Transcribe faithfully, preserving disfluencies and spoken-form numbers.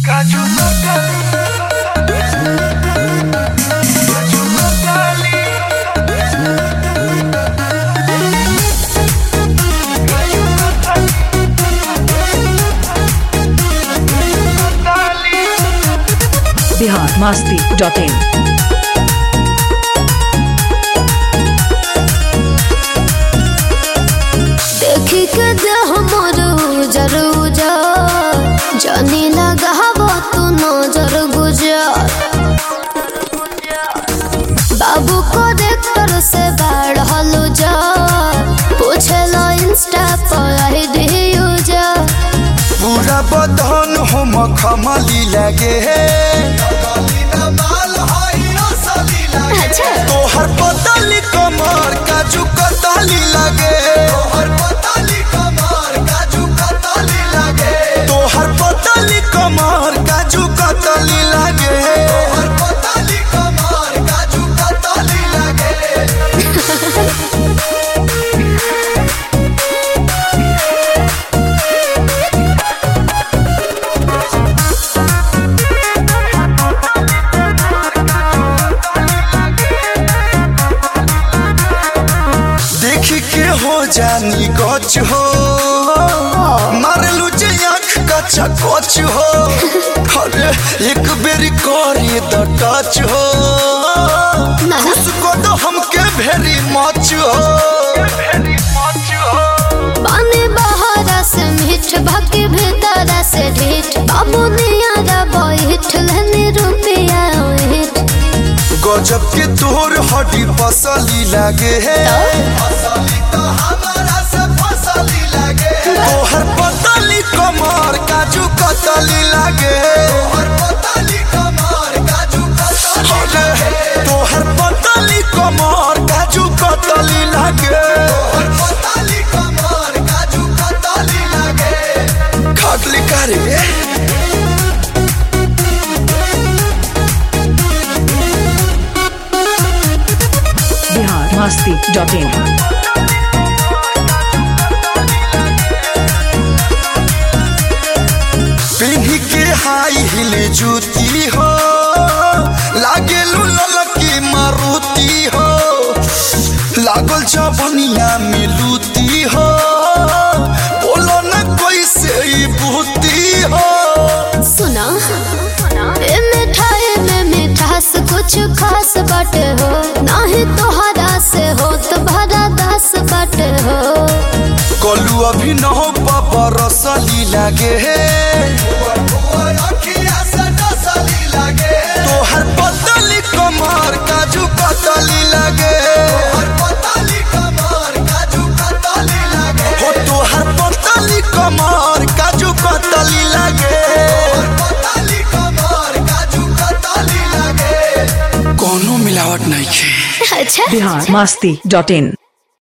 Kaju katli kaju katli kaju katli Bihar Masti dot in. देखी के दे हमर उजर उजर जानी लगावो तू नजर गुजर बाबू को देखतर से बढ़ल जा पूछलो इंस्टा पर आईडी यूजर पूरा बदन हम खमली लगे अच्छा तोहर पतली कमर काजू कतली लगे तोहर पतली कमर काजू कतली लगे तोहर पतली कमर काजू कतली लगे तोहर पतली कमर काजू कतली लगे देखी के हो जानी गच हो मारलू जे आँख का चकोच हो अरे एक बेरी करे द टच हो उसको तो हमके भेरी मच हो पानी बहारा से मीठ भक्ति भीतर से ढीठ बाबू नियारा बैठ लेनी रुपया ओहिट गजब के तोर हड्डी पसली लगे है तोहर पतली कमर काजू कतली लगे तोहर पतली कमर काजू कतली तोहर पतली कमर काजू कतली लगे तोहर पतली कमर काजू कतली लगे खागली करे बिहार मस्ती डॉट इन। पिन्ही के हाई हिल जूती हो लागे ललकी मारुति हो लागल जवनिया में लूती हो बोलो न कोई से बूती हो सुना ए मिठाई में मिठास कुछ खास बाटे हो नहीं तोहरा से हो तो भरा दास बाटे हो कलू अभी न हो पापा रसली लगे तोहर पतली कमर काजू कतली लगे हो तोहर पतली कमर काजू कतली लगे कोनो मिलावट नहीं है। अच्छा बिहार मस्ती डॉट इन।